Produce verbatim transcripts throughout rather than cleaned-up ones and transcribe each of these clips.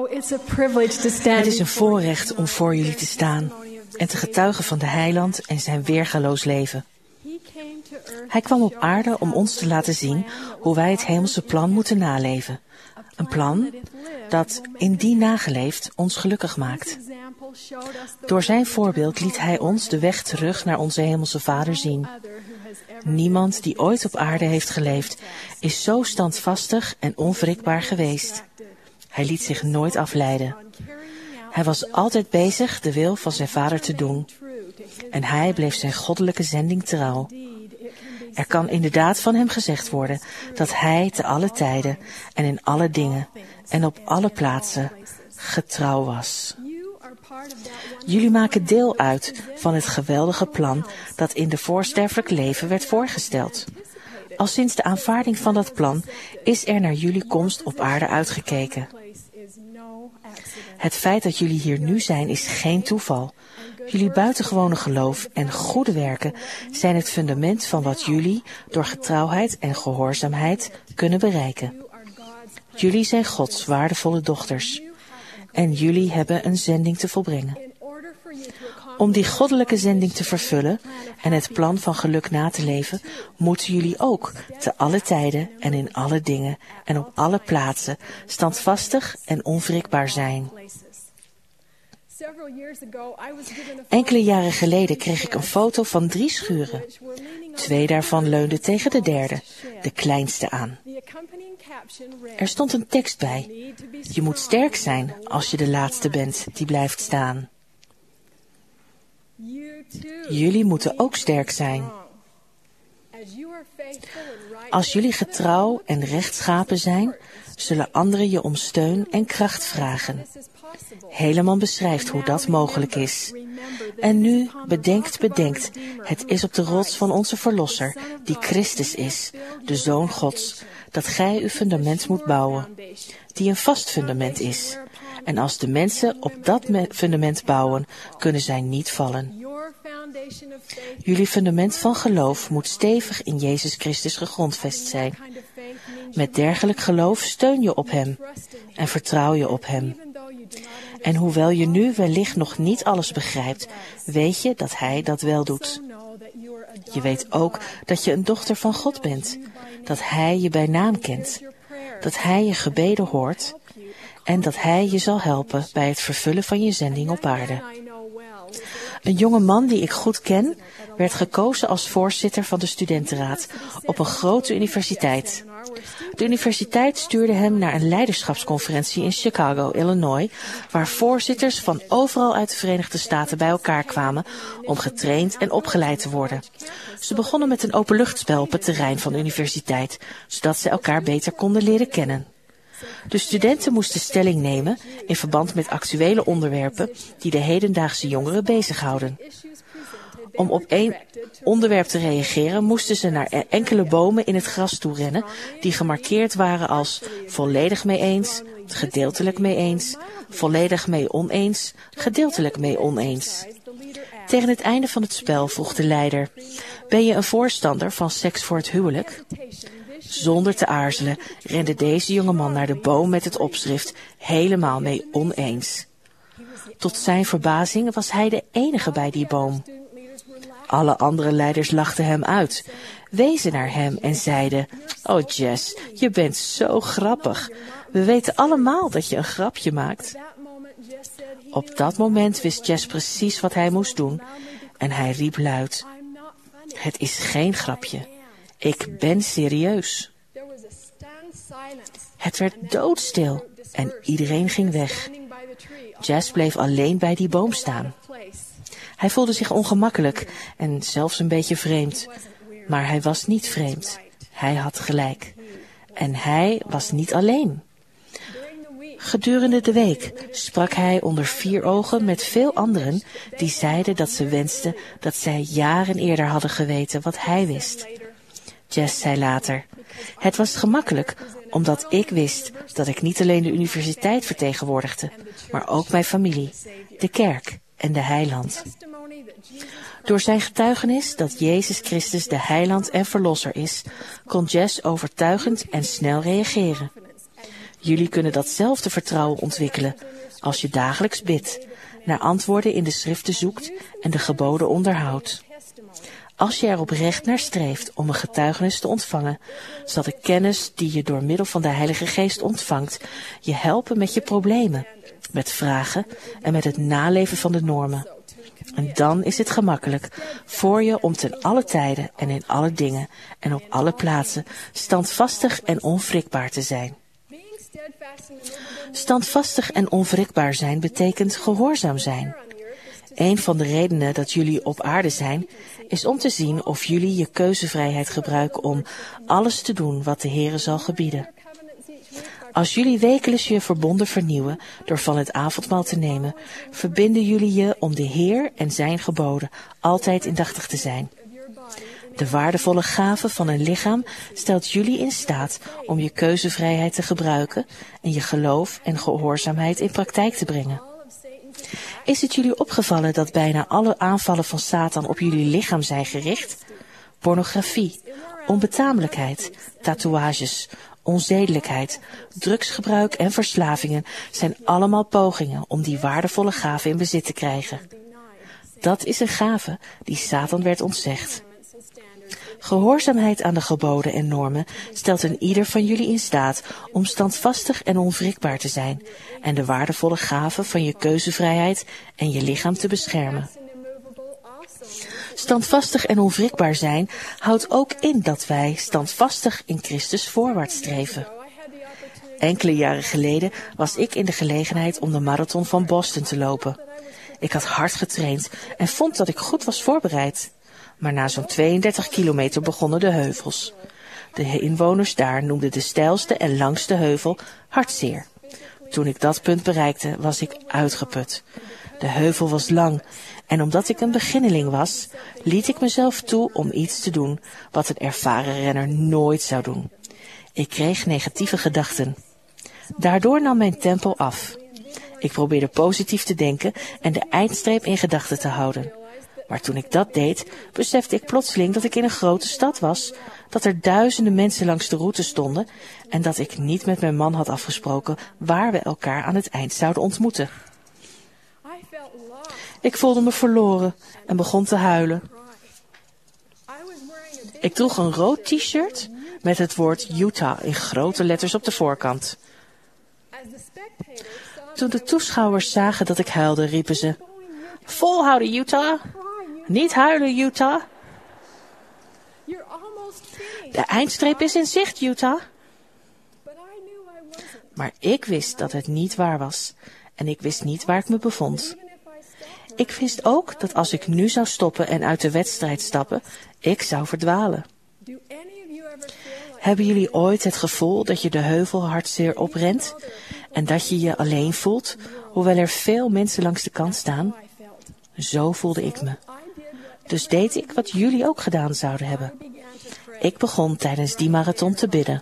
Het is een voorrecht om voor jullie te staan en te getuigen van de Heiland en zijn weergaloos leven. Hij kwam op aarde om ons te laten zien hoe wij het hemelse plan moeten naleven. Een plan dat, indien nageleefd, ons gelukkig maakt. Door zijn voorbeeld liet hij ons de weg terug naar onze hemelse Vader zien. Niemand die ooit op aarde heeft geleefd, is zo standvastig en onwrikbaar geweest. Hij liet zich nooit afleiden. Hij was altijd bezig de wil van zijn Vader te doen. En hij bleef zijn goddelijke zending trouw. Er kan inderdaad van hem gezegd worden dat hij te alle tijden en in alle dingen en op alle plaatsen getrouw was. Jullie maken deel uit van het geweldige plan dat in de voorsterfelijk leven werd voorgesteld. Al sinds de aanvaarding van dat plan is er naar jullie komst op aarde uitgekeken. Het feit dat jullie hier nu zijn is geen toeval. Jullie buitengewone geloof en goede werken zijn het fundament van wat jullie door getrouwheid en gehoorzaamheid kunnen bereiken. Jullie zijn Gods waardevolle dochters en jullie hebben een zending te volbrengen. Om die goddelijke zending te vervullen en het plan van geluk na te leven, moeten jullie ook te alle tijden en in alle dingen en op alle plaatsen standvastig en onwrikbaar zijn. Enkele jaren geleden kreeg ik een foto van drie schuren. Twee daarvan leunden tegen de derde, de kleinste, aan. Er stond een tekst bij. Je moet sterk zijn als je de laatste bent die blijft staan. Jullie moeten ook sterk zijn. Als jullie getrouw en rechtschapen zijn, zullen anderen je om steun en kracht vragen. Helaman beschrijft hoe dat mogelijk is. En nu, bedenkt, bedenkt, het is op de rots van onze Verlosser, die Christus is, de Zoon Gods, dat gij uw fundament moet bouwen, die een vast fundament is. En als de mensen op dat fundament bouwen, kunnen zij niet vallen. Jullie fundament van geloof moet stevig in Jezus Christus gegrondvest zijn. Met dergelijk geloof steun je op Hem en vertrouw je op Hem. En hoewel je nu wellicht nog niet alles begrijpt, weet je dat Hij dat wel doet. Je weet ook dat je een dochter van God bent, dat Hij je bij naam kent, dat Hij je gebeden hoort en dat Hij je zal helpen bij het vervullen van je zending op aarde. Een jonge man die ik goed ken, werd gekozen als voorzitter van de studentenraad op een grote universiteit. De universiteit stuurde hem naar een leiderschapsconferentie in Chicago, Illinois, waar voorzitters van overal uit de Verenigde Staten bij elkaar kwamen om getraind en opgeleid te worden. Ze begonnen met een openluchtspel op het terrein van de universiteit, zodat ze elkaar beter konden leren kennen. De studenten moesten stelling nemen in verband met actuele onderwerpen die de hedendaagse jongeren bezighouden. Om op één onderwerp te reageren moesten ze naar enkele bomen in het gras toe rennen die gemarkeerd waren als volledig mee eens, gedeeltelijk mee eens, volledig mee oneens, gedeeltelijk mee oneens. Tegen het einde van het spel vroeg de leider: ben je een voorstander van seks voor het huwelijk? Zonder te aarzelen rende deze jongeman naar de boom met het opschrift helemaal mee oneens. Tot zijn verbazing was hij de enige bij die boom. Alle andere leiders lachten hem uit, wezen naar hem en zeiden: oh Jess, je bent zo grappig. We weten allemaal dat je een grapje maakt. Op dat moment wist Jess precies wat hij moest doen en hij riep luid: het is geen grapje. Ik ben serieus. Het werd doodstil en iedereen ging weg. Jess bleef alleen bij die boom staan. Hij voelde zich ongemakkelijk en zelfs een beetje vreemd. Maar hij was niet vreemd. Hij had gelijk. En hij was niet alleen. Gedurende de week sprak hij onder vier ogen met veel anderen die zeiden dat ze wensten dat zij jaren eerder hadden geweten wat hij wist. Jess zei later: het was gemakkelijk omdat ik wist dat ik niet alleen de universiteit vertegenwoordigde, maar ook mijn familie, de kerk en de heiland. Door zijn getuigenis dat Jezus Christus de heiland en verlosser is, kon Jess overtuigend en snel reageren. Jullie kunnen datzelfde vertrouwen ontwikkelen als je dagelijks bidt, naar antwoorden in de schriften zoekt en de geboden onderhoudt. Als je er oprecht naar streeft om een getuigenis te ontvangen, zal de kennis die je door middel van de Heilige Geest ontvangt je helpen met je problemen, met vragen en met het naleven van de normen. En dan is het gemakkelijk voor je om ten alle tijden en in alle dingen en op alle plaatsen standvastig en onwrikbaar te zijn. Standvastig en onwrikbaar zijn betekent gehoorzaam zijn. Een van de redenen dat jullie op aarde zijn, is om te zien of jullie je keuzevrijheid gebruiken om alles te doen wat de Heere zal gebieden. Als jullie wekelijks je verbonden vernieuwen door van het avondmaal te nemen, verbinden jullie je om de Heer en zijn geboden altijd indachtig te zijn. De waardevolle gave van een lichaam stelt jullie in staat om je keuzevrijheid te gebruiken en je geloof en gehoorzaamheid in praktijk te brengen. Is het jullie opgevallen dat bijna alle aanvallen van Satan op jullie lichaam zijn gericht? Pornografie, onbetamelijkheid, tatoeages, onzedelijkheid, drugsgebruik en verslavingen zijn allemaal pogingen om die waardevolle gave in bezit te krijgen. Dat is een gave die Satan werd ontzegd. Gehoorzaamheid aan de geboden en normen stelt een ieder van jullie in staat om standvastig en onwrikbaar te zijn en de waardevolle gave van je keuzevrijheid en je lichaam te beschermen. Standvastig en onwrikbaar zijn houdt ook in dat wij standvastig in Christus voorwaarts streven. Enkele jaren geleden was ik in de gelegenheid om de marathon van Boston te lopen. Ik had hard getraind en vond dat ik goed was voorbereid. Maar na zo'n tweeëndertig kilometer begonnen de heuvels. De inwoners daar noemden de steilste en langste heuvel Hartzeer. Toen ik dat punt bereikte, was ik uitgeput. De heuvel was lang en omdat ik een beginneling was, liet ik mezelf toe om iets te doen wat een ervaren renner nooit zou doen. Ik kreeg negatieve gedachten. Daardoor nam mijn tempo af. Ik probeerde positief te denken en de eindstreep in gedachten te houden. Maar toen ik dat deed, besefte ik plotseling dat ik in een grote stad was, dat er duizenden mensen langs de route stonden en dat ik niet met mijn man had afgesproken waar we elkaar aan het eind zouden ontmoeten. Ik voelde me verloren en begon te huilen. Ik droeg een rood t-shirt met het woord Utah in grote letters op de voorkant. Toen de toeschouwers zagen dat ik huilde, riepen ze: "Volhouden, Utah! Niet huilen, Utah! De eindstreep is in zicht, Utah!" Maar ik wist dat het niet waar was en ik wist niet waar ik me bevond. Ik wist ook dat als ik nu zou stoppen en uit de wedstrijd stappen, ik zou verdwalen. Hebben jullie ooit het gevoel dat je de heuvel Hartzeer oprent en dat je je alleen voelt, hoewel er veel mensen langs de kant staan? Zo voelde ik me. Dus deed ik wat jullie ook gedaan zouden hebben. Ik begon tijdens die marathon te bidden.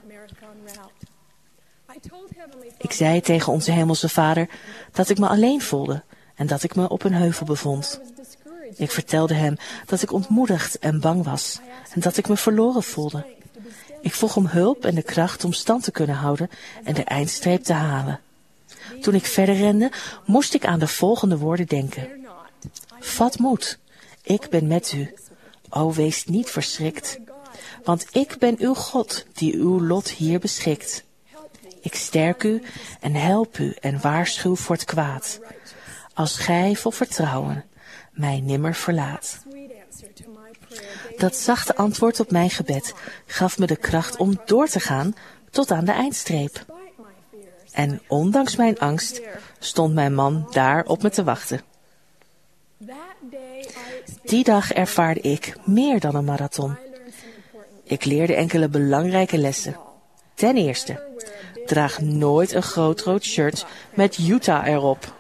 Ik zei tegen onze Hemelse Vader dat ik me alleen voelde en dat ik me op een heuvel bevond. Ik vertelde hem dat ik ontmoedigd en bang was en dat ik me verloren voelde. Ik vroeg om hulp en de kracht om stand te kunnen houden en de eindstreep te halen. Toen ik verder rende, moest ik aan de volgende woorden denken. Vat moed, ik ben met u. O, wees niet verschrikt, want ik ben uw God die uw lot hier beschikt. Ik sterk u en help u en waarschuw voor het kwaad, als gij vol vertrouwen mij nimmer verlaat. Dat zachte antwoord op mijn gebed gaf me de kracht om door te gaan tot aan de eindstreep. En ondanks mijn angst stond mijn man daar op me te wachten. Die dag ervaarde ik meer dan een marathon. Ik leerde enkele belangrijke lessen. Ten eerste, draag nooit een groot rood shirt met Utah erop.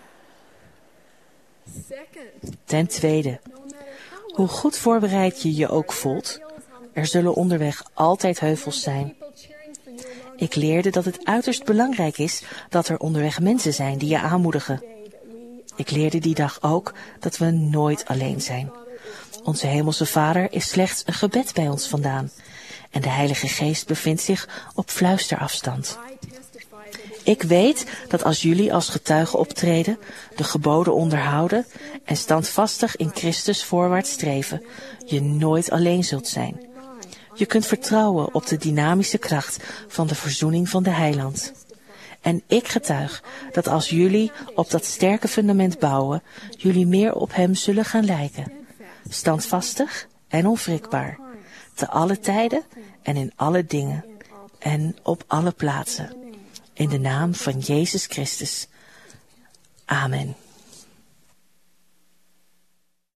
Ten tweede, hoe goed voorbereid je je ook voelt, er zullen onderweg altijd heuvels zijn. Ik leerde dat het uiterst belangrijk is dat er onderweg mensen zijn die je aanmoedigen. Ik leerde die dag ook dat we nooit alleen zijn. Onze Hemelse Vader is slechts een gebed bij ons vandaan en de Heilige Geest bevindt zich op fluisterafstand. Ik weet dat als jullie als getuigen optreden, de geboden onderhouden en standvastig in Christus voorwaarts streven, je nooit alleen zult zijn. Je kunt vertrouwen op de dynamische kracht van de verzoening van de Heiland. En ik getuig dat als jullie op dat sterke fundament bouwen, jullie meer op Hem zullen gaan lijken. Standvastig en onwrikbaar, te alle tijden en in alle dingen en op alle plaatsen. In de naam van Jezus Christus. Amen.